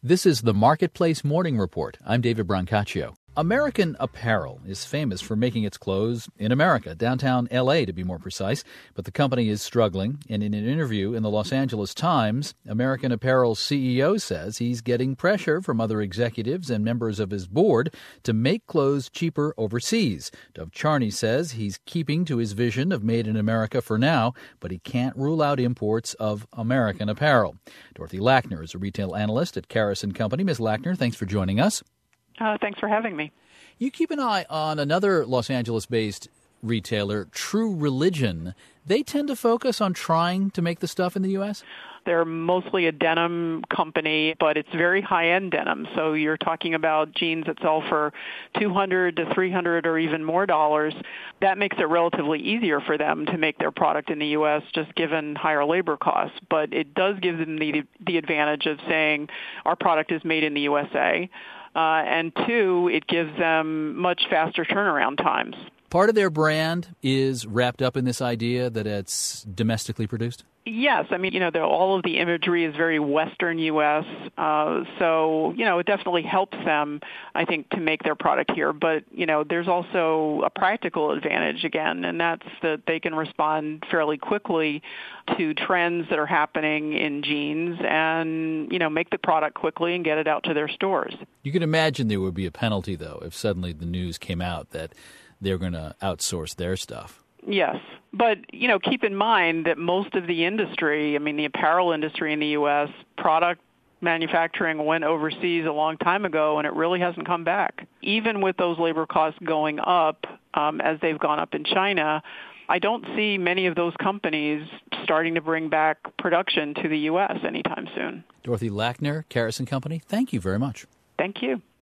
This is the Marketplace Morning Report. I'm David Brancaccio. American Apparel is famous for making its clothes in America, downtown L.A. to be more precise, but the company is struggling. And in an interview in the Los Angeles Times, American Apparel's CEO says he's getting pressure from other executives and members of his board to make clothes cheaper overseas. Dov Charney says he's keeping to his vision of Made in America for now, but he can't rule out imports of American apparel. Dorothy Lackner is a retail analyst at Karas & Company. Ms. Lackner, thanks for joining us. Thanks for having me. You keep an eye on another Los Angeles-based retailer, True Religion. They tend to focus on trying to make the stuff in the U.S.? They're mostly a denim company, but it's very high-end denim. So you're talking about jeans that sell for $200 to $300 or even more dollars. That makes it relatively easier for them to make their product in the U.S., just given higher labor costs. But it does give them the advantage of saying our product is made in the USA. And two, it gives them much faster turnaround times. Part of their brand is wrapped up in this idea that it's domestically produced? Yes. I mean, all of the imagery is very Western U.S., so, it definitely helps them, I think, to make their product here. But, there's also a practical advantage, again, and that's that they can respond fairly quickly to trends that are happening in jeans and, make the product quickly and get it out to their stores. You can imagine there would be a penalty, though, if suddenly the news came out that they're going to outsource their stuff. Yes. But, keep in mind that most of the industry, the apparel industry in the U.S., product manufacturing went overseas a long time ago, and it really hasn't come back. Even with those labor costs going up, as they've gone up in China, I don't see many of those companies starting to bring back production to the U.S. anytime soon. Dorothy Lackner, Karas & Company, thank you very much. Thank you.